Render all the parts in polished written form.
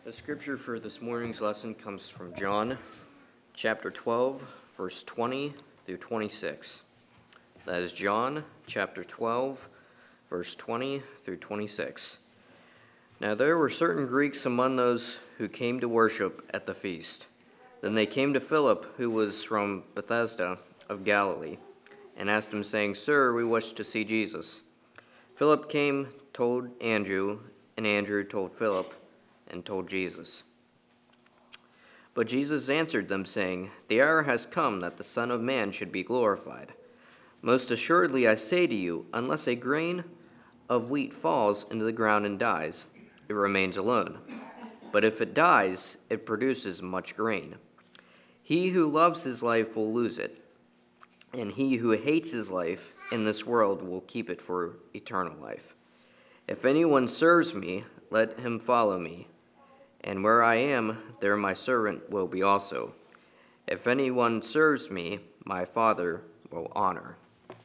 The scripture for this morning's lesson comes from John chapter 12, verse 20 through 26. That is John chapter 12, verse 20 through 26. Now there were certain Greeks among those who came to worship at the feast. Then they came to Philip, who was from Bethsaida of Galilee, and asked him, saying, Sir, we wish to see Jesus. Philip came, told Andrew, and Andrew told Philip, and told Jesus. But Jesus answered them, saying, The hour has come that the Son of Man should be glorified. Most assuredly I say to you, unless a grain of wheat falls into the ground and dies, it remains alone. But if it dies, it produces much grain. He who loves his life will lose it, and he who hates his life in this world will keep it for eternal life. If anyone serves me, let him follow me. And where I am, there my servant will be also. If anyone serves me, my Father will honor.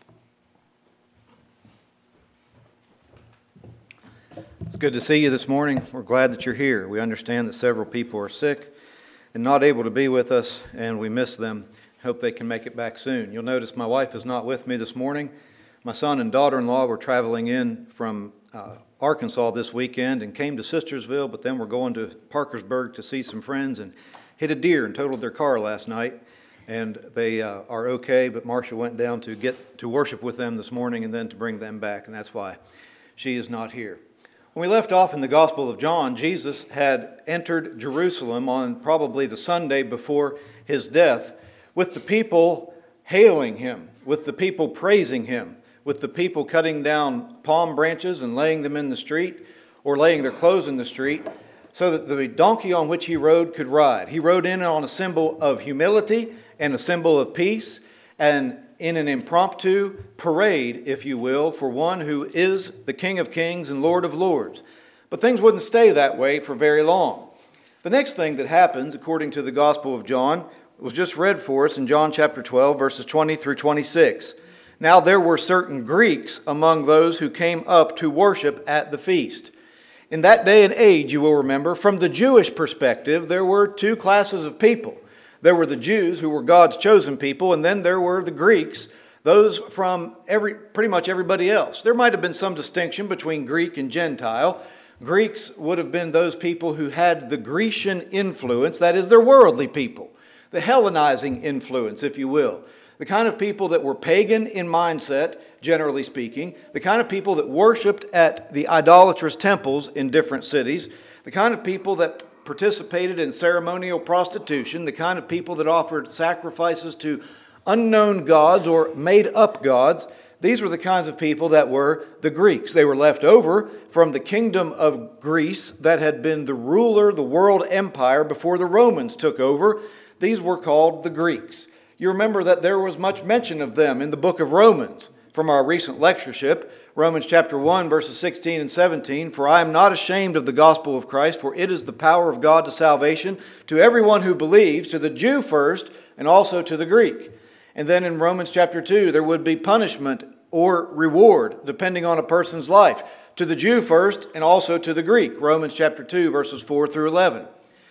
It's good to see you this morning. We're glad that you're here. We understand that several people are sick and not able to be with us, and we miss them. Hope they can make it back soon. You'll notice my wife is not with me this morning. My son and daughter-in-law were traveling in from Arkansas this weekend and came to Sistersville, but then we're going to Parkersburg to see some friends and hit a deer and totaled their car last night. And they are okay, but Marcia went down to get to worship with them this morning and then to bring them back, and that's why she is not here. When we left off in the Gospel of John, Jesus had entered Jerusalem on probably the Sunday before his death with the people hailing him, with the people praising him, with the people cutting down palm branches and laying them in the street or laying their clothes in the street so that the donkey on which he rode could ride. He rode in on a symbol of humility and a symbol of peace and in an impromptu parade, if you will, for one who is the King of Kings and Lord of Lords. But things wouldn't stay that way for very long. The next thing that happens, according to the Gospel of John, was just read for us in John chapter 12, verses 20 through 26. Now there were certain Greeks among those who came up to worship at the feast. In that day and age, you will remember, from the Jewish perspective, there were two classes of people. There were the Jews, who were God's chosen people, and then there were the Greeks, those from pretty much everybody else. There might have been some distinction between Greek and Gentile. Greeks would have been those people who had the Grecian influence, that is, they're worldly people, the Hellenizing influence, if you will. The kind of people that were pagan in mindset, generally speaking, the kind of people that worshipped at the idolatrous temples in different cities, the kind of people that participated in ceremonial prostitution, the kind of people that offered sacrifices to unknown gods or made-up gods. These were the kinds of people that were the Greeks. They were left over from the kingdom of Greece that had been the ruler, the world empire, before the Romans took over. These were called the Greeks. You remember that there was much mention of them in the book of Romans from our recent lectureship. Romans chapter 1, verses 16 and 17. For I am not ashamed of the gospel of Christ, for it is the power of God to salvation to everyone who believes, to the Jew first, and also to the Greek. And then in Romans chapter 2, there would be punishment or reward, depending on a person's life, to the Jew first, and also to the Greek. Romans chapter 2, verses 4 through 11.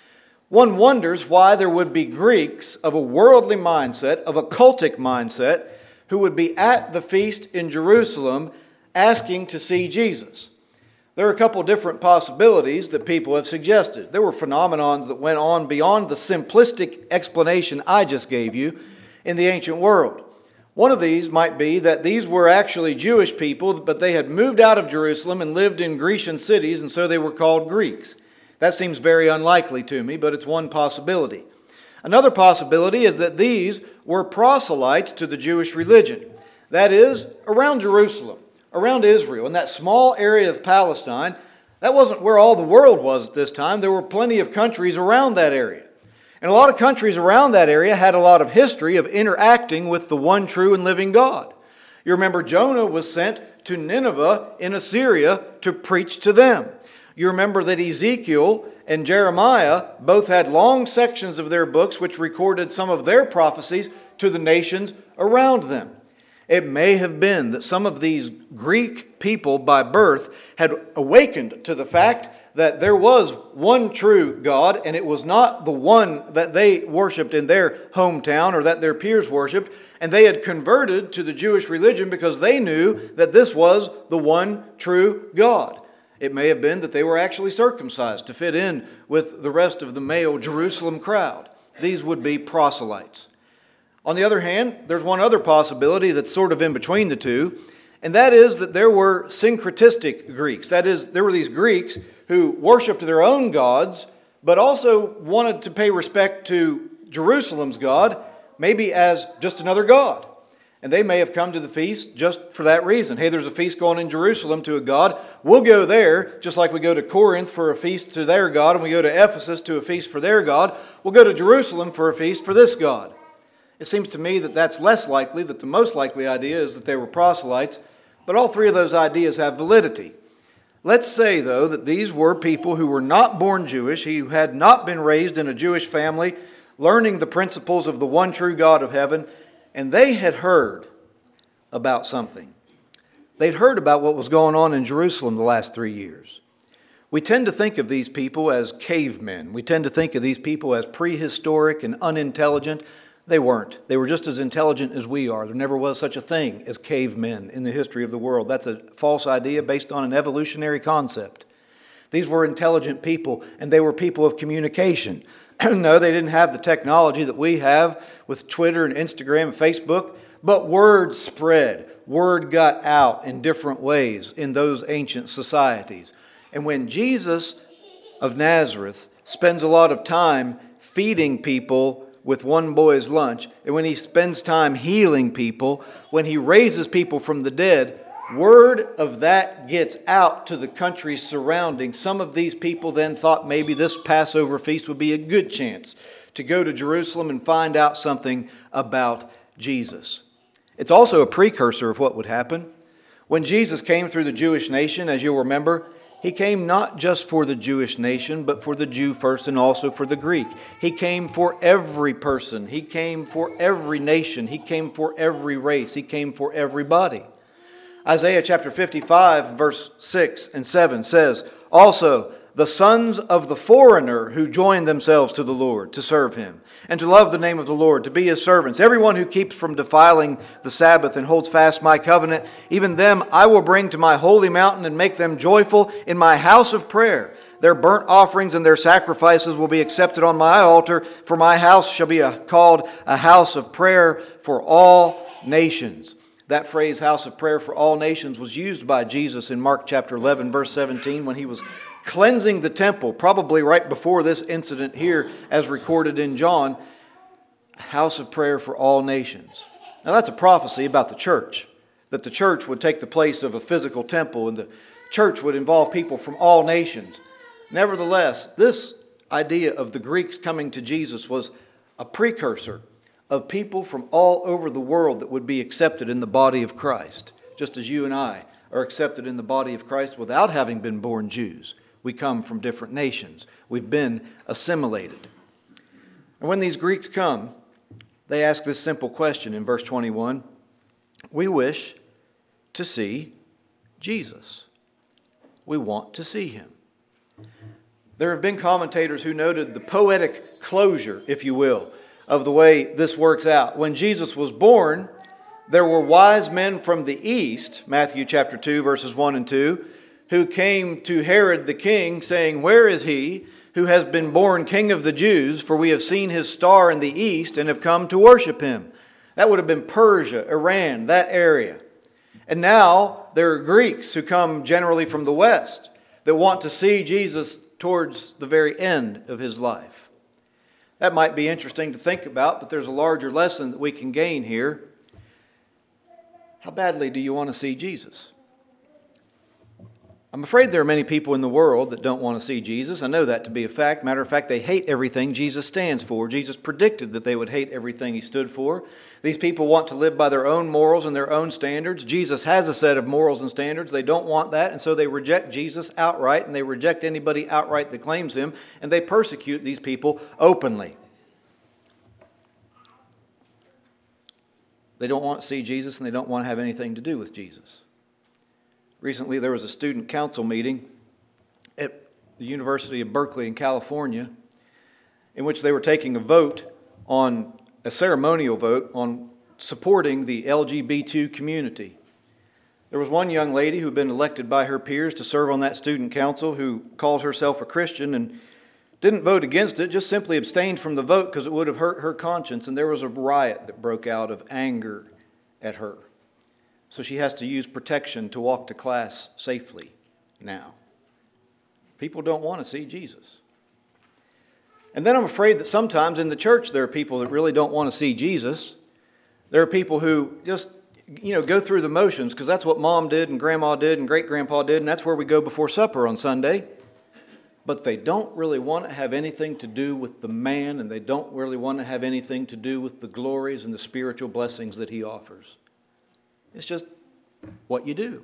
One wonders why there would be Greeks of a worldly mindset, of a cultic mindset, who would be at the feast in Jerusalem asking to see Jesus. There are a couple different possibilities that people have suggested. There were phenomenons that went on beyond the simplistic explanation I just gave you in the ancient world. One of these might be that these were actually Jewish people, but they had moved out of Jerusalem and lived in Grecian cities, and so they were called Greeks. That seems very unlikely to me, but it's one possibility. Another possibility is that these were proselytes to the Jewish religion. That is, around Jerusalem, around Israel, in that small area of Palestine. That wasn't where all the world was at this time. There were plenty of countries around that area. And a lot of countries around that area had a lot of history of interacting with the one true and living God. You remember Jonah was sent to Nineveh in Assyria to preach to them. You remember that Ezekiel and Jeremiah both had long sections of their books which recorded some of their prophecies to the nations around them. It may have been that some of these Greek people by birth had awakened to the fact that there was one true God, and it was not the one that they worshiped in their hometown or that their peers worshiped, and they had converted to the Jewish religion because they knew that this was the one true God. It may have been that they were actually circumcised to fit in with the rest of the male Jerusalem crowd. These would be proselytes. On the other hand, there's one other possibility that's sort of in between the two, and that is that there were syncretistic Greeks. That is, there were these Greeks who worshiped their own gods, but also wanted to pay respect to Jerusalem's God, maybe as just another god. And they may have come to the feast just for that reason. Hey, there's a feast going in Jerusalem to a god. We'll go there, just like we go to Corinth for a feast to their god, and we go to Ephesus to a feast for their god. We'll go to Jerusalem for a feast for this god. It seems to me that that's less likely, that the most likely idea is that they were proselytes, but all three of those ideas have validity. Let's say, though, that these were people who were not born Jewish, who had not been raised in a Jewish family, learning the principles of the one true God of heaven, and they had heard about something. They'd heard about what was going on in Jerusalem the last 3 years. We tend to think of these people as cavemen. We tend to think of these people as prehistoric and unintelligent. They weren't. They were just as intelligent as we are. There never was such a thing as cavemen in the history of the world. That's a false idea based on an evolutionary concept. These were intelligent people, and they were people of communication. No, they didn't have the technology that we have with Twitter and Instagram and Facebook, but word spread. Word got out in different ways in those ancient societies. And when Jesus of Nazareth spends a lot of time feeding people with one boy's lunch, and when he spends time healing people, when he raises people from the dead, word of that gets out to the countries surrounding. Some of these people then thought maybe this Passover feast would be a good chance to go to Jerusalem and find out something about Jesus. It's also a precursor of what would happen. When Jesus came through the Jewish nation, as you'll remember, He came not just for the Jewish nation, but for the Jew first and also for the Greek. He came for every person. He came for every nation. He came for every race. He came for everybody. Isaiah chapter 55, verse 6 and 7 says, "Also, the sons of the foreigner who join themselves to the Lord to serve Him, and to love the name of the Lord, to be His servants, everyone who keeps from defiling the Sabbath and holds fast my covenant, even them I will bring to my holy mountain and make them joyful in my house of prayer. Their burnt offerings and their sacrifices will be accepted on my altar, for my house shall be called a house of prayer for all nations." That phrase, house of prayer for all nations, was used by Jesus in Mark chapter 11, verse 17, when He was cleansing the temple, probably right before this incident here as recorded in John, a house of prayer for all nations. Now that's a prophecy about the church, that the church would take the place of a physical temple and the church would involve people from all nations. Nevertheless, this idea of the Greeks coming to Jesus was a precursor of people from all over the world that would be accepted in the body of Christ, just as you and I are accepted in the body of Christ without having been born Jews. We come from different nations. We've been assimilated. And when these Greeks come, they ask this simple question in verse 21. We wish to see Jesus. We want to see Him. There have been commentators who noted the poetic closure, if you will, of the way this works out. When Jesus was born, there were wise men from the east, Matthew chapter 2, verses 1 and 2, who came to Herod the king, saying, "Where is he who has been born King of the Jews? For we have seen his star in the east and have come to worship him." That would have been Persia, Iran, that area. And now there are Greeks who come generally from the west that want to see Jesus towards the very end of His life. That might be interesting to think about, but there's a larger lesson that we can gain here. How badly do you want to see Jesus? I'm afraid there are many people in the world that don't want to see Jesus. I know that to be a fact. Matter of fact, they hate everything Jesus stands for. Jesus predicted that they would hate everything He stood for. These people want to live by their own morals and their own standards. Jesus has a set of morals and standards. They don't want that, and so they reject Jesus outright, and they reject anybody outright that claims Him, and they persecute these people openly. They don't want to see Jesus, and they don't want to have anything to do with Jesus. Recently, there was a student council meeting at the University of Berkeley in California in which they were taking a ceremonial vote on supporting the LGBT community. There was one young lady who had been elected by her peers to serve on that student council who calls herself a Christian and didn't vote against it, just simply abstained from the vote because it would have hurt her conscience, and there was a riot that broke out of anger at her. So she has to use protection to walk to class safely now. People don't want to see Jesus. And then I'm afraid that sometimes in the church there are people that really don't want to see Jesus. There are people who just, go through the motions because that's what Mom did and Grandma did and great-grandpa did, and that's where we go before supper on Sunday. But they don't really want to have anything to do with the man, and they don't really want to have anything to do with the glories and the spiritual blessings that he offers. It's just what you do.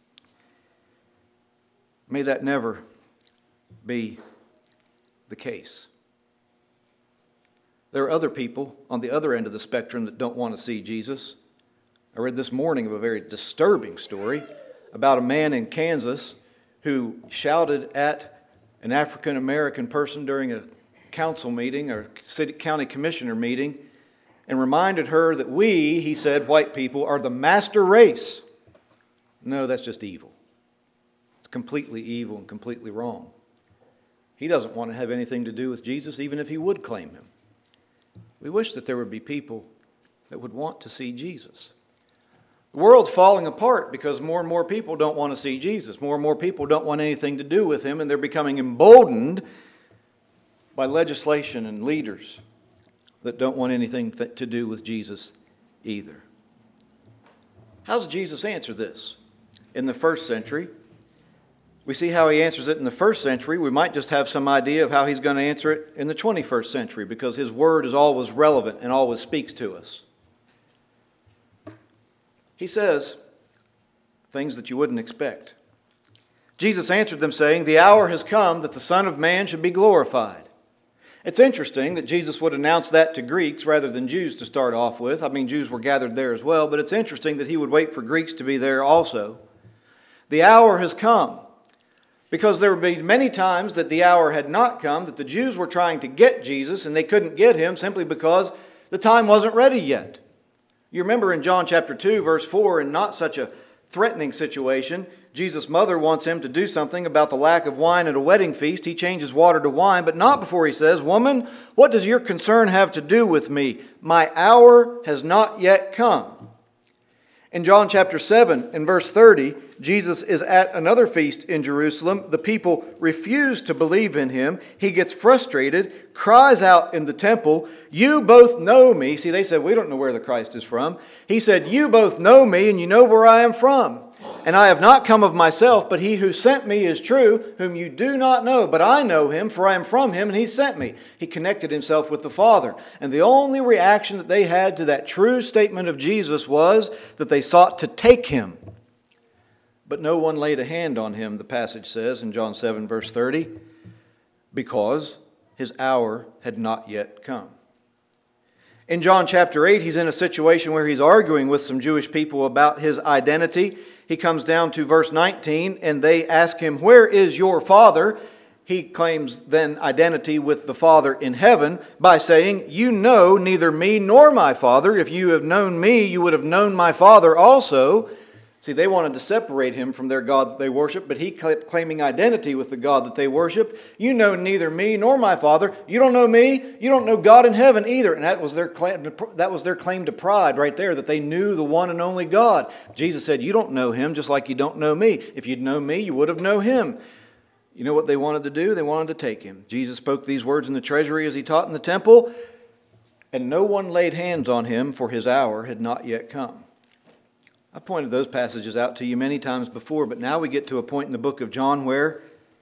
May that never be the case. There are other people on the other end of the spectrum that don't want to see Jesus. I read this morning of a very disturbing story about a man in Kansas who shouted at an African-American person during a council meeting or county commissioner meeting and reminded her that we, he said, white people, are the master race. No, that's just evil. It's completely evil and completely wrong. He doesn't want to have anything to do with Jesus, even if he would claim him. We wish that there would be people that would want to see Jesus. The world's falling apart because more and more people don't want to see Jesus. More and more people don't want anything to do with him, and they're becoming emboldened by legislation and leaders that don't want anything to do with Jesus either. How does Jesus answer this? In the first century, we see how he answers it in the first century. We might just have some idea of how he's going to answer it in the 21st century because his word is always relevant and always speaks to us. He says things that you wouldn't expect. Jesus answered them saying, "The hour has come that the Son of Man should be glorified." It's interesting that Jesus would announce that to Greeks rather than Jews to start off with. I mean, Jews were gathered there as well, but it's interesting that he would wait for Greeks to be there also. The hour has come. Because there would be many times that the hour had not come, that the Jews were trying to get Jesus and they couldn't get him simply because the time wasn't ready yet. You remember in John chapter 2, verse 4, in not such a threatening situation, Jesus' mother wants him to do something about the lack of wine at a wedding feast. He changes water to wine, but not before he says, "Woman, what does your concern have to do with me? My hour has not yet come." In John chapter 7, in verse 30, Jesus is at another feast in Jerusalem. The people refuse to believe in him. He gets frustrated, cries out in the temple, "You both know me." See, they said, "We don't know where the Christ is from." He said, "You both know me, and you know where I am from. And I have not come of myself, but he who sent me is true, whom you do not know. But I know him, for I am from him, and he sent me." He connected himself with the Father. And the only reaction that they had to that true statement of Jesus was that they sought to take him. But no one laid a hand on him, the passage says in John 7, verse 30, because his hour had not yet come. In John chapter 8, he's in a situation where he's arguing with some Jewish people about his identity. He comes down to verse 19, and they ask him, "Where is your Father?" He claims then identity with the Father in heaven by saying, "You know neither me nor my Father. If you have known me, you would have known my Father also." See, they wanted to separate him from their God that they worship, but he kept claiming identity with the God that they worship. "You know neither me nor my Father." You don't know me. You don't know God in heaven either. And that was their claim to pride right there, that they knew the one and only God. Jesus said, "You don't know him just like you don't know me. If you'd known me, you would have known him." You know what they wanted to do? They wanted to take him. Jesus spoke these words in the treasury as he taught in the temple, and no one laid hands on him, for his hour had not yet come. I've pointed those passages out to you many times before, but now we get to a point in the book of John where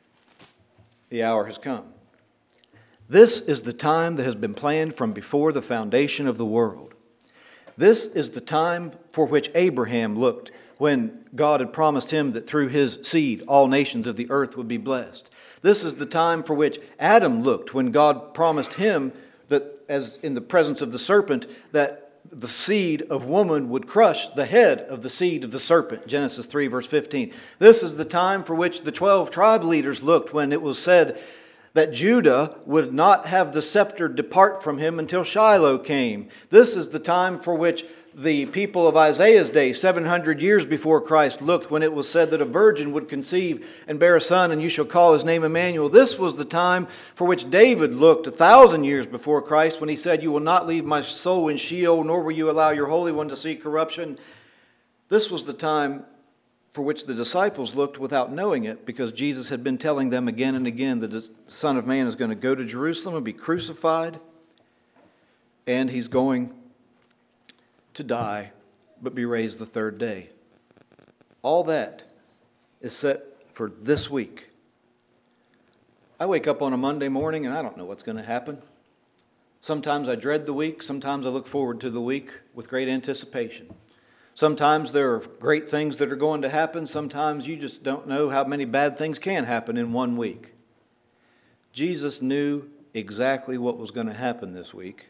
the hour has come. This is the time that has been planned from before the foundation of the world. This is the time for which Abraham looked when God had promised him that through his seed all nations of the earth would be blessed. This is the time for which Adam looked when God promised him that, as in the presence of the serpent, that the seed of woman would crush the head of the seed of the serpent. Genesis 3, verse 15. This is the time for which the 12 tribe leaders looked when it was said that Judah would not have the scepter depart from him until Shiloh came. This is the time for which the people of Isaiah's day, 700 years before Christ, looked when it was said that a virgin would conceive and bear a son, and you shall call his name Emmanuel. This was the time for which David looked 1,000 years before Christ when he said, you will not leave my soul in Sheol, nor will you allow your Holy One to see corruption. This was the time for which the disciples looked without knowing it, because Jesus had been telling them again and again that the Son of Man is going to go to Jerusalem and be crucified, and he's going to die, but be raised the third day. All that is set for this week. I wake up on a Monday morning and I don't know what's going to happen. Sometimes I dread the week. Sometimes I look forward to the week with great anticipation. Sometimes there are great things that are going to happen. Sometimes you just don't know how many bad things can happen in one week. Jesus knew exactly what was going to happen this week.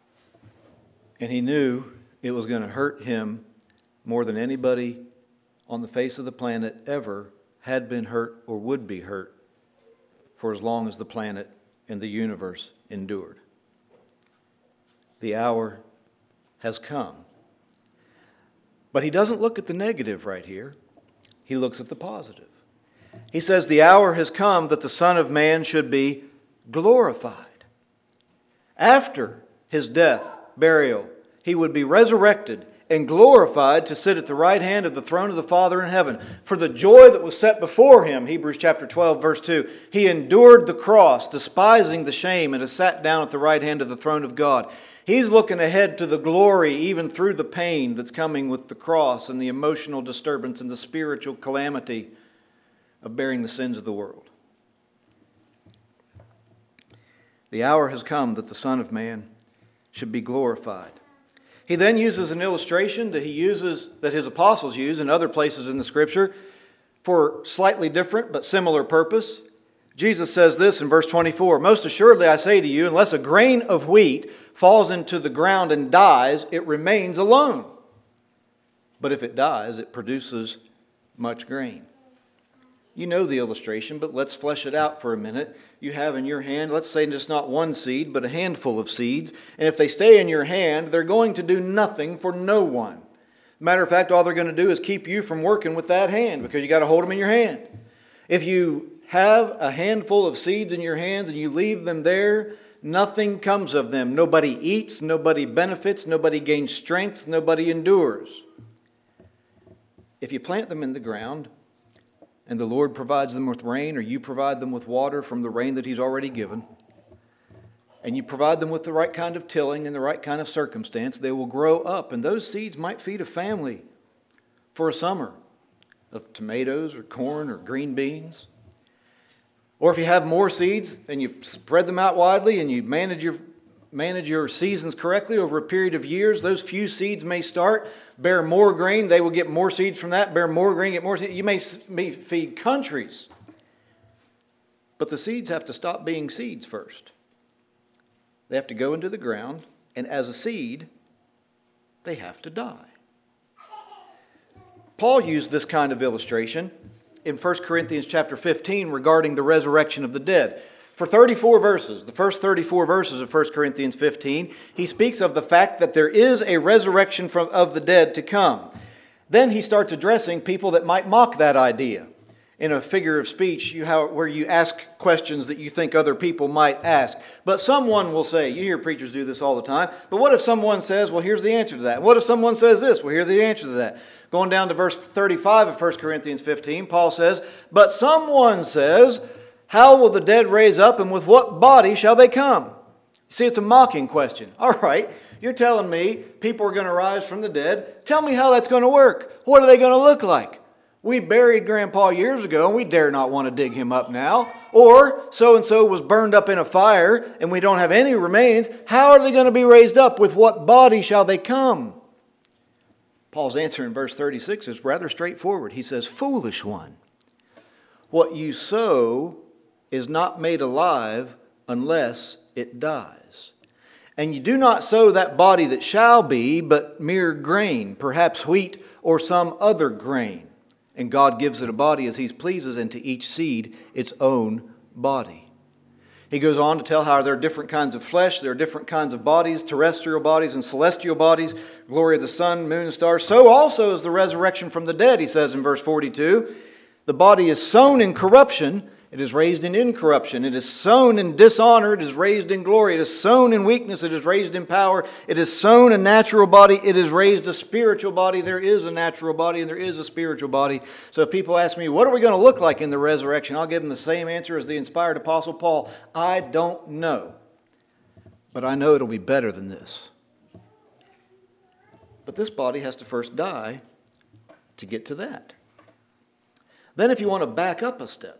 And he knew it was going to hurt him more than anybody on the face of the planet ever had been hurt or would be hurt for as long as the planet and the universe endured. The hour has come. But he doesn't look at the negative right here. He looks at the positive. He says the hour has come that the Son of Man should be glorified. After his death, burial, he would be resurrected and glorified to sit at the right hand of the throne of the Father in heaven. For the joy that was set before him, Hebrews chapter 12, verse 2, he endured the cross, despising the shame, and has sat down at the right hand of the throne of God. He's looking ahead to the glory, even through the pain that's coming with the cross and the emotional disturbance and the spiritual calamity of bearing the sins of the world. The hour has come that the Son of Man should be glorified. He then uses an illustration that his apostles use in other places in the Scripture for slightly different but similar purpose. Jesus says this in verse 24, most assuredly I say to you, unless a grain of wheat falls into the ground and dies, it remains alone. But if it dies, it produces much grain. You know the illustration, but let's flesh it out for a minute. You have in your hand, let's say just not one seed, but a handful of seeds. And if they stay in your hand, they're going to do nothing for no one. Matter of fact, all they're going to do is keep you from working with that hand because you got to hold them in your hand. If you have a handful of seeds in your hands and you leave them there, nothing comes of them. Nobody eats, nobody benefits, nobody gains strength, nobody endures. If you plant them in the ground, and the Lord provides them with rain, or you provide them with water from the rain that He's already given, and you provide them with the right kind of tilling and the right kind of circumstance, they will grow up. And those seeds might feed a family for a summer of tomatoes or corn or green beans. Or if you have more seeds and you spread them out widely and you manage your seasons correctly over a period of years, those few seeds may start, bear more grain. They will get more seeds from that, bear more grain, get more seeds. You may feed countries. But the seeds have to stop being seeds first. They have to go into the ground, and as a seed, they have to die. Paul used this kind of illustration in 1 Corinthians chapter 15 regarding the resurrection of the dead. For 34 verses, the first 34 verses of 1 Corinthians 15, he speaks of the fact that there is a resurrection of the dead to come. Then he starts addressing people that might mock that idea. In a figure of speech, where you ask questions that you think other people might ask. But someone will say, you hear preachers do this all the time, but what if someone says, well, here's the answer to that? What if someone says this? Well, here's the answer to that. Going down to verse 35 of 1 Corinthians 15, Paul says, but someone says, how will the dead raise up, and with what body shall they come? See, it's a mocking question. All right, you're telling me people are going to rise from the dead. Tell me how that's going to work. What are they going to look like? We buried Grandpa years ago, and we dare not want to dig him up now. Or so-and-so was burned up in a fire, and we don't have any remains. How are they going to be raised up? With what body shall they come? Paul's answer in verse 36 is rather straightforward. He says, foolish one, what you sow is not made alive unless it dies. And you do not sow that body that shall be, but mere grain, perhaps wheat or some other grain. And God gives it a body as He pleases, and to each seed its own body. He goes on to tell how there are different kinds of flesh, there are different kinds of bodies, terrestrial bodies and celestial bodies, glory of the sun, moon, and stars. So also is the resurrection from the dead, he says in verse 42. The body is sown in corruption, it is raised in incorruption. It is sown in dishonor, it is raised in glory. It is sown in weakness, it is raised in power. It is sown a natural body, it is raised a spiritual body. There is a natural body and there is a spiritual body. So if people ask me, what are we going to look like in the resurrection? I'll give them the same answer as the inspired Apostle Paul. I don't know. But I know it'll be better than this. But this body has to first die to get to that. Then if you want to back up a step,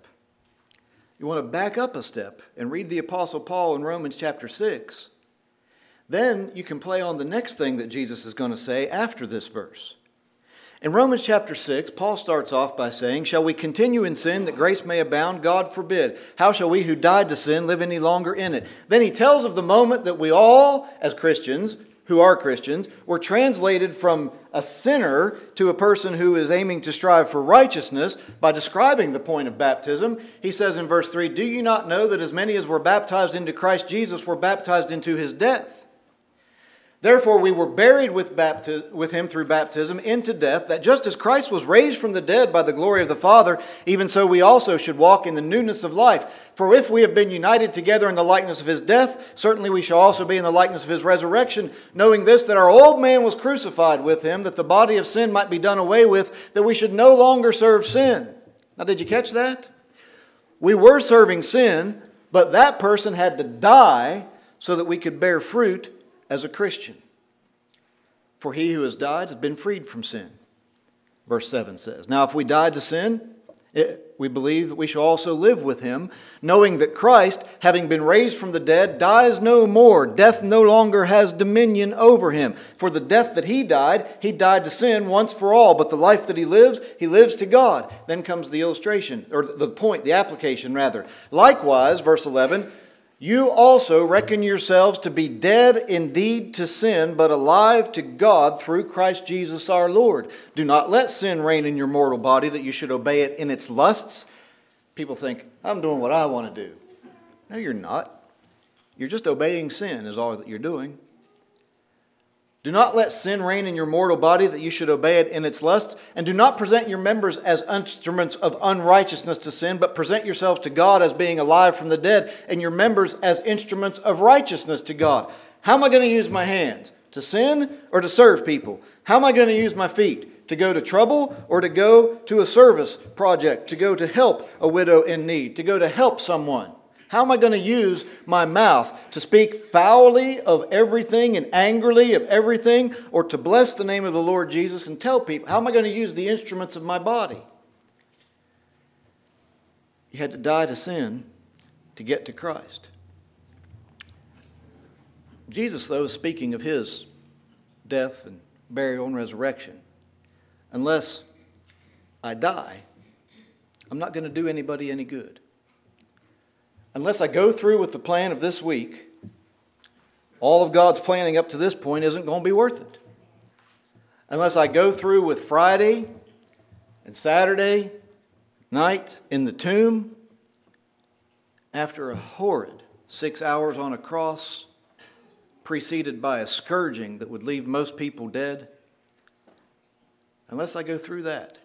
and read the Apostle Paul in Romans chapter 6, then you can play on the next thing that Jesus is going to say after this verse. In Romans chapter 6, Paul starts off by saying, shall we continue in sin that grace may abound? God forbid. How shall we who died to sin live any longer in it? Then he tells of the moment that we all, as Christians, who are Christians, were translated from a sinner to a person who is aiming to strive for righteousness by describing the point of baptism. He says in verse 3, do you not know that as many as were baptized into Christ Jesus were baptized into His death? Therefore we were buried with Him through baptism into death, that just as Christ was raised from the dead by the glory of the Father, even so we also should walk in the newness of life. For if we have been united together in the likeness of His death, certainly we shall also be in the likeness of His resurrection, knowing this, that our old man was crucified with Him, that the body of sin might be done away with, that we should no longer serve sin. Now, did you catch that? We were serving sin, but that person had to die so that we could bear fruit as a Christian. For he who has died has been freed from sin. Verse 7 says, now if we died to sin, we believe that we shall also live with Him, knowing that Christ, having been raised from the dead, dies no more. Death no longer has dominion over Him. For the death that He died to sin once for all. But the life that He lives to God. Then comes the illustration, or the point, the application rather. Likewise, verse 11, you also reckon yourselves to be dead indeed to sin, but alive to God through Christ Jesus our Lord. Do not let sin reign in your mortal body, that you should obey it in its lusts. People think, I'm doing what I want to do. No, you're not. You're just obeying sin is all that you're doing. Do not let sin reign in your mortal body, that you should obey it in its lusts. And do not present your members as instruments of unrighteousness to sin, but present yourselves to God as being alive from the dead, and your members as instruments of righteousness to God. How am I going to use my hands? To sin or to serve people? How am I going to use my feet? To go to trouble or to go to a service project? To go to help a widow in need? To go to help someone? How am I going to use my mouth to speak foully of everything and angrily of everything, or to bless the name of the Lord Jesus and tell people? How am I going to use the instruments of my body? You had to die to sin to get to Christ. Jesus, though, is speaking of His death and burial and resurrection. Unless I die, I'm not going to do anybody any good. Unless I go through with the plan of this week, all of God's planning up to this point isn't going to be worth it. Unless I go through with Friday and Saturday night in the tomb, after a horrid 6 hours on a cross, preceded by a scourging that would leave most people dead, unless I go through that,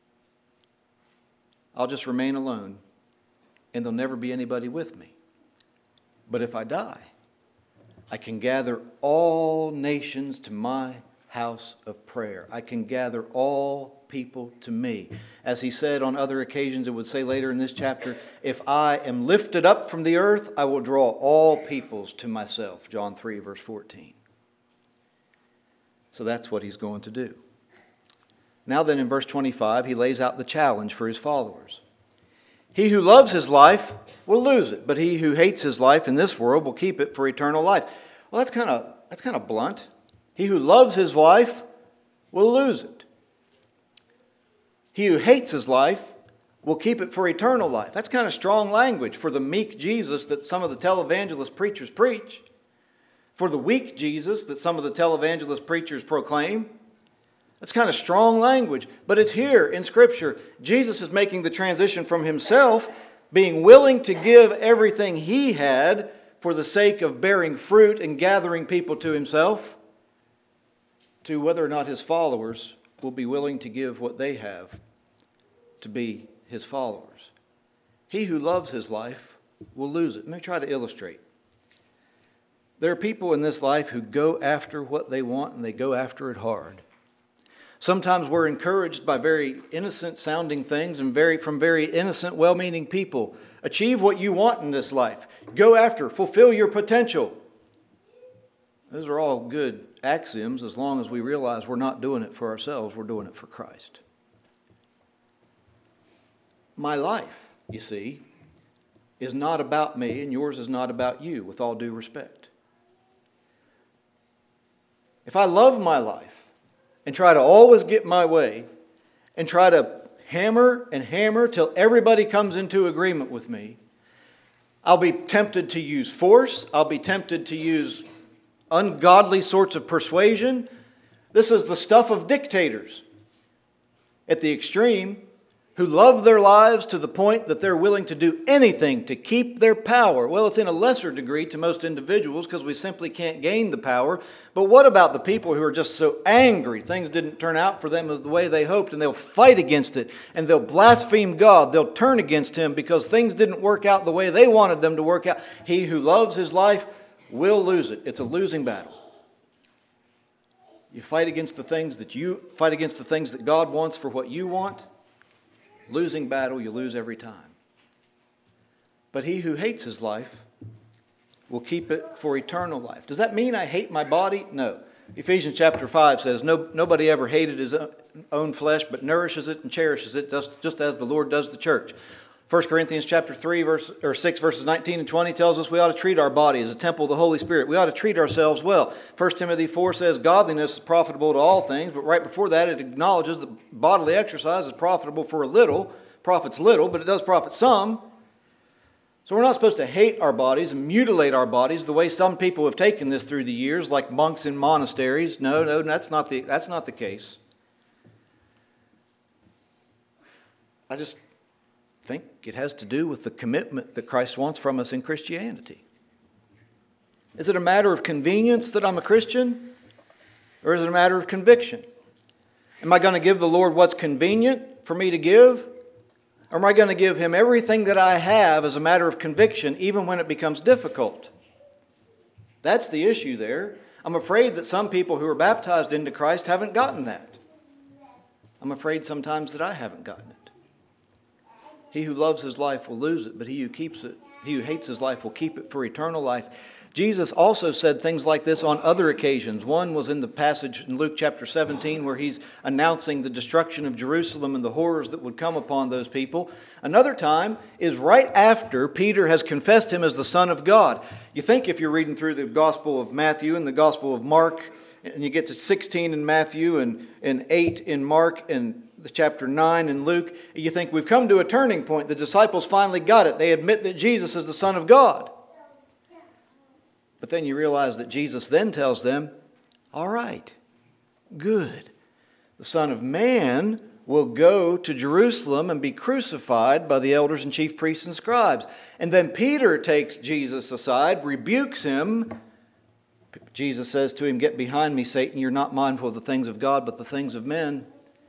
I'll just remain alone. And there'll never be anybody with me. But if I die, I can gather all nations to my house of prayer. I can gather all people to me. As he said on other occasions, it would say later in this chapter, if I am lifted up from the earth, I will draw all peoples to myself. John 3, verse 14. So that's what he's going to do. Now then, in verse 25, he lays out the challenge for his followers. He who loves his life will lose it, but he who hates his life in this world will keep it for eternal life. Well, that's kind of blunt. He who loves his life will lose it. He who hates his life will keep it for eternal life. That's kind of strong language for the meek Jesus that some of the televangelist preachers preach. for the weak Jesus that some of the televangelist preachers proclaim. That's kind of strong language, but it's here in Scripture. Jesus is making the transition from himself being willing to give everything he had for the sake of bearing fruit and gathering people to himself, to whether or not his followers will be willing to give what they have to be his followers. He who loves his life will lose it. Let me try to illustrate. There are people in this life who go after what they want, and they go after it hard. Sometimes we're encouraged by very innocent sounding things and from very innocent, well-meaning people. Achieve what you want in this life. Go after, fulfill your potential. Those are all good axioms as long as we realize we're not doing it for ourselves, we're doing it for Christ. My life, you see, is not about me, and yours is not about you, with all due respect. If I love my life and try to always get my way and try to hammer and hammer till everybody comes into agreement with me, I'll be tempted to use force. I'll be tempted to use ungodly sorts of persuasion. This is the stuff of dictators at the extreme, who love their lives to the point that they're willing to do anything to keep their power. Well, it's in a lesser degree to most individuals because we simply can't gain the power. But what about the people who are just so angry things didn't turn out for them as the way they hoped, and they'll fight against it, and they'll blaspheme God. They'll turn against Him because things didn't work out the way they wanted them to work out. He who loves his life will lose it. It's a losing battle. You fight against the things that God wants for what you want. Losing battle, you lose every time. But he who hates his life will keep it for eternal life. Does that mean I hate my body? No. Ephesians chapter 5 says, nobody ever hated his own flesh, but nourishes it and cherishes it, just as the Lord does the church. 1 Corinthians chapter 6, verses 19 and 20 tells us we ought to treat our body as a temple of the Holy Spirit. We ought to treat ourselves well. 1 Timothy 4 says godliness is profitable to all things, but right before that it acknowledges that bodily exercise is profitable for a little, profits little, but it does profit some. So we're not supposed to hate our bodies and mutilate our bodies the way some people have taken this through the years, like monks in monasteries. No, that's not the case. I just think it has to do with the commitment that Christ wants from us in Christianity. Is it a matter of convenience that I'm a Christian? Or is it a matter of conviction? Am I going to give the Lord what's convenient for me to give? Or am I going to give Him everything that I have as a matter of conviction, even when it becomes difficult? That's the issue there. I'm afraid that some people who are baptized into Christ haven't gotten that. I'm afraid sometimes that I haven't gotten it. He who loves his life will lose it, but he who hates his life will keep it for eternal life. Jesus also said things like this on other occasions. One was in the passage in Luke chapter 17 where he's announcing the destruction of Jerusalem and the horrors that would come upon those people. Another time is right after Peter has confessed him as the Son of God. You think if you're reading through the Gospel of Matthew and the Gospel of Mark, and you get to 16 in Matthew and 8 in Mark and chapter 9 in Luke, you think we've come to a turning point. The disciples finally got it. They admit that Jesus is the Son of God. But then you realize that Jesus then tells them, all right, good. The Son of Man will go to Jerusalem and be crucified by the elders and chief priests and scribes. And then Peter takes Jesus aside, rebukes him. Jesus says to him, get behind me, Satan. You're not mindful of the things of God, but the things of men.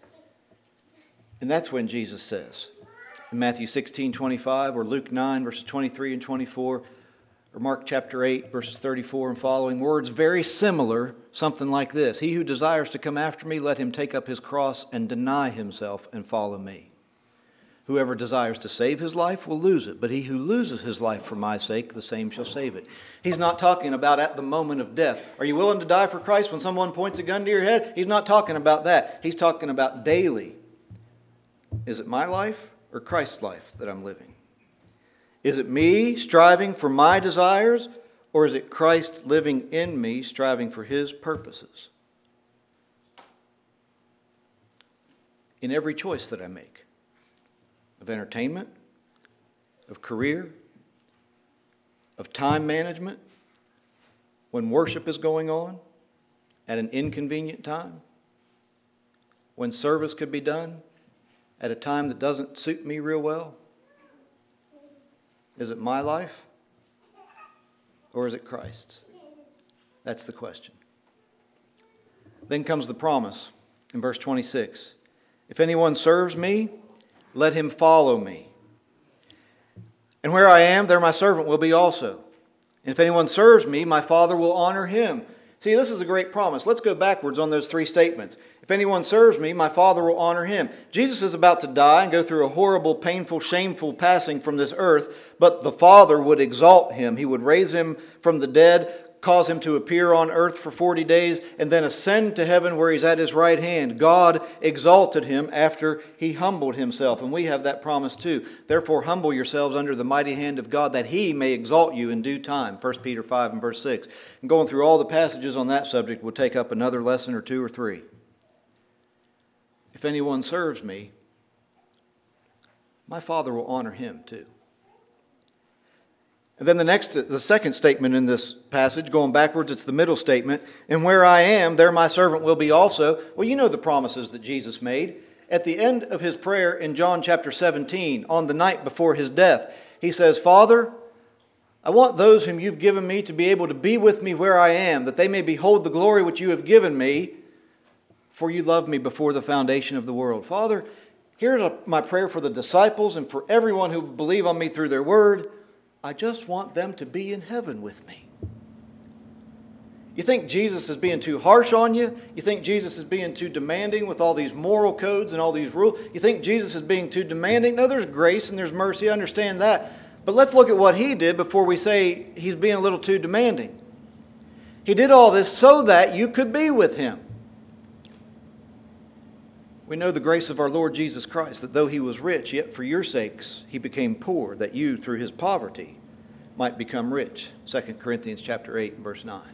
And that's when Jesus says, in Matthew 16:25, or Luke 9, verses 23 and 24, or Mark chapter 8, verses 34 and following, words very similar, something like this. He who desires to come after me, let him take up his cross and deny himself and follow me. Whoever desires to save his life will lose it, but he who loses his life for my sake, the same shall save it. He's not talking about at the moment of death. Are you willing to die for Christ when someone points a gun to your head? He's not talking about that. He's talking about daily. Is it my life or Christ's life that I'm living? Is it me striving for my desires, or is it Christ living in me striving for His purposes? In every choice that I make, of entertainment, of career, of time management, when worship is going on at an inconvenient time, when service could be done at a time that doesn't suit me real well? Is it my life or is it Christ's? That's the question. Then comes the promise in verse 26. If anyone serves me, let him follow me. And where I am, there my servant will be also. And if anyone serves me, my Father will honor him. See, this is a great promise. Let's go backwards on those three statements. If anyone serves me, my Father will honor him. Jesus is about to die and go through a horrible, painful, shameful passing from this earth, but the Father would exalt him. He would raise him from the dead, cause him to appear on earth for 40 days, and then ascend to heaven where he's at his right hand. God exalted him after he humbled himself, and we have that promise too. Therefore, humble yourselves under the mighty hand of God, that he may exalt you in due time. 1 Peter 5 and verse 6. And going through all the passages on that subject will take up another lesson or two or three. If anyone serves me, my Father will honor him too. And then the second statement in this passage, going backwards, it's the middle statement. And where I am, there my servant will be also. Well, you know the promises that Jesus made. At the end of his prayer in John chapter 17, on the night before his death, he says, Father, I want those whom you've given me to be able to be with me where I am, that they may behold the glory which you have given me, for you loved me before the foundation of the world. Father, here's my prayer for the disciples and for everyone who believe on me through their word. I just want them to be in heaven with me. You think Jesus is being too harsh on you? You think Jesus is being too demanding with all these moral codes and all these rules? You think Jesus is being too demanding? No, there's grace and there's mercy. I understand that. But let's look at what he did before we say he's being a little too demanding. He did all this so that you could be with him. We know the grace of our Lord Jesus Christ, that though he was rich, yet for your sakes he became poor, that you through his poverty might become rich. 2 Corinthians chapter 8 and verse 9.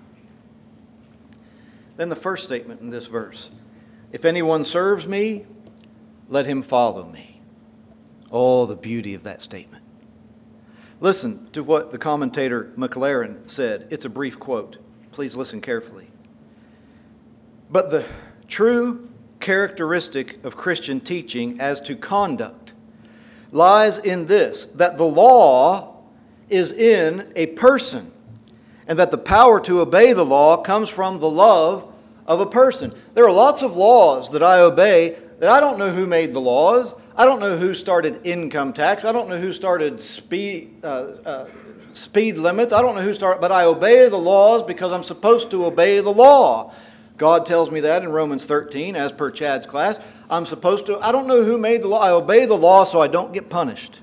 Then the first statement in this verse. If anyone serves me, let him follow me. Oh, the beauty of that statement. Listen to what the commentator McLaren said. It's a brief quote. Please listen carefully. But the true characteristic of Christian teaching as to conduct lies in this, that the law is in a person, and that the power to obey the law comes from the love of a person. There are lots of laws that I obey that I don't know who made the laws. I don't know who started income tax. I don't know who started speed limits. I don't know who started, but I obey the laws because I'm supposed to obey the law. God tells me that in Romans 13, as per Chad's class. I'm supposed to, I don't know who made the law. I obey the law so I don't get punished.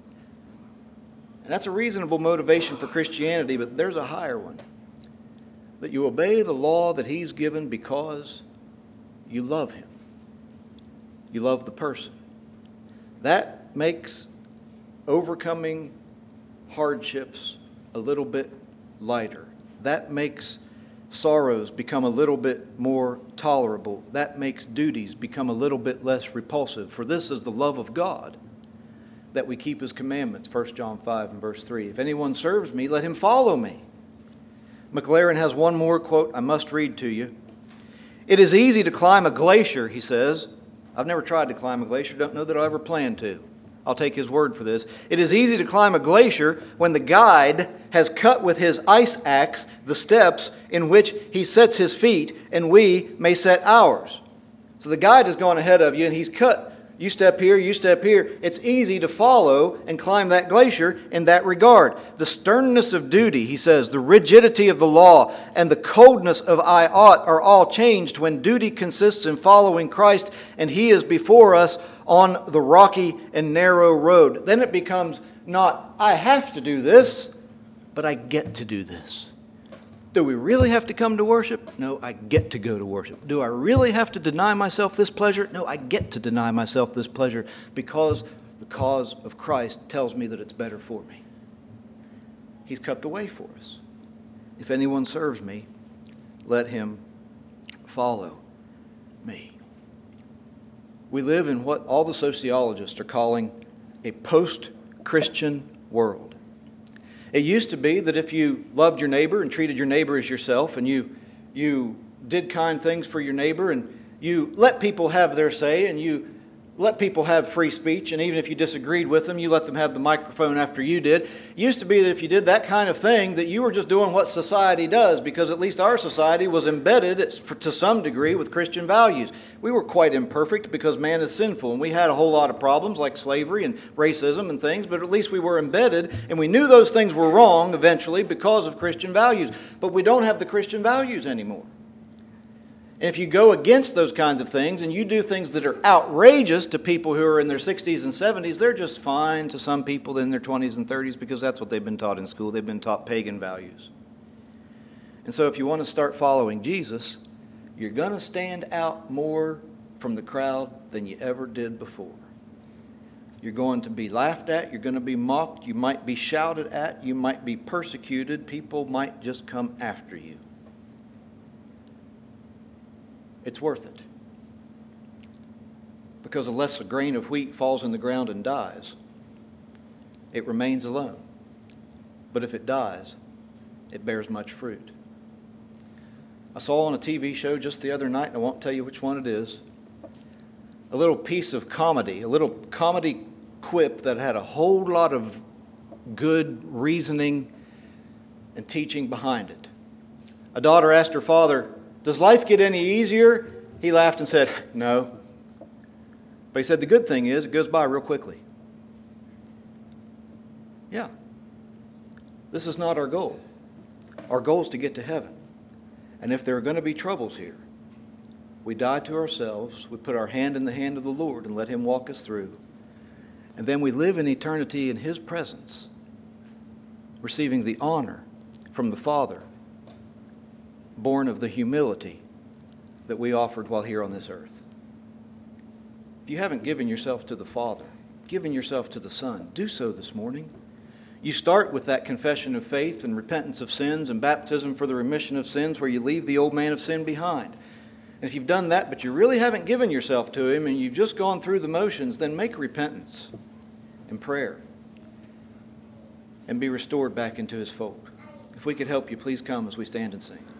And that's a reasonable motivation for Christianity, but there's a higher one. That you obey the law that he's given because you love him. You love the person. That makes overcoming hardships a little bit lighter. That makes sorrows become a little bit more tolerable. That makes duties become a little bit less repulsive. For this is the love of God, that we keep his commandments. 1 John 5 and verse 3. If anyone serves me, let him follow me. McLaren has one more quote I must read to you. It is easy to climb a glacier, he says. I've never tried to climb a glacier. Don't know that I ever plan to. I'll take his word for this. It is easy to climb a glacier when the guide has cut with his ice axe the steps in which he sets his feet, and we may set ours. So the guide has gone ahead of you, and he's cut. You step here, you step here. It's easy to follow and climb that glacier in that regard. The sternness of duty, he says, the rigidity of the law, and the coldness of I ought are all changed when duty consists in following Christ, and he is before us on the rocky and narrow road. Then it becomes not, I have to do this, but I get to do this. Do we really have to come to worship? No, I get to go to worship. Do I really have to deny myself this pleasure? No, I get to deny myself this pleasure because the cause of Christ tells me that it's better for me. He's cut the way for us. If anyone serves me, let him follow me. We live in what all the sociologists are calling a post-Christian world. It used to be that if you loved your neighbor and treated your neighbor as yourself, and you did kind things for your neighbor, and you let people have their say, and you let people have free speech, and even if you disagreed with them, you let them have the microphone after you did. It used to be that if you did that kind of thing, that you were just doing what society does, because at least our society was embedded to some degree with Christian values. We were quite imperfect because man is sinful, and we had a whole lot of problems like slavery and racism and things, but at least we were embedded, and we knew those things were wrong eventually because of Christian values. But we don't have the Christian values anymore. And if you go against those kinds of things and you do things that are outrageous to people who are in their 60s and 70s, they're just fine to some people in their 20s and 30s because that's what they've been taught in school. They've been taught pagan values. And so if you want to start following Jesus, you're going to stand out more from the crowd than you ever did before. You're going to be laughed at. You're going to be mocked. You might be shouted at. You might be persecuted. People might just come after you. It's worth it. Because unless a grain of wheat falls in the ground and dies, it remains alone. But if it dies, it bears much fruit. I saw on a TV show just the other night, and I won't tell you which one it is, a little piece of comedy, a little comedy quip that had a whole lot of good reasoning and teaching behind it. A daughter asked her father, "Does life get any easier?" He laughed and said, "No." But he said, "The good thing is it goes by real quickly." Yeah. This is not our goal. Our goal is to get to heaven. And if there are going to be troubles here, we die to ourselves, we put our hand in the hand of the Lord and let Him walk us through. And then we live in eternity in His presence, receiving the honor from the Father, born of the humility that we offered while here on this earth. If you haven't given yourself to the Father, given yourself to the Son, do so this morning. You start with that confession of faith and repentance of sins and baptism for the remission of sins, where you leave the old man of sin behind. And if you've done that, but you really haven't given yourself to Him and you've just gone through the motions, then make repentance and prayer and be restored back into His fold. If we could help you, please come as we stand and sing.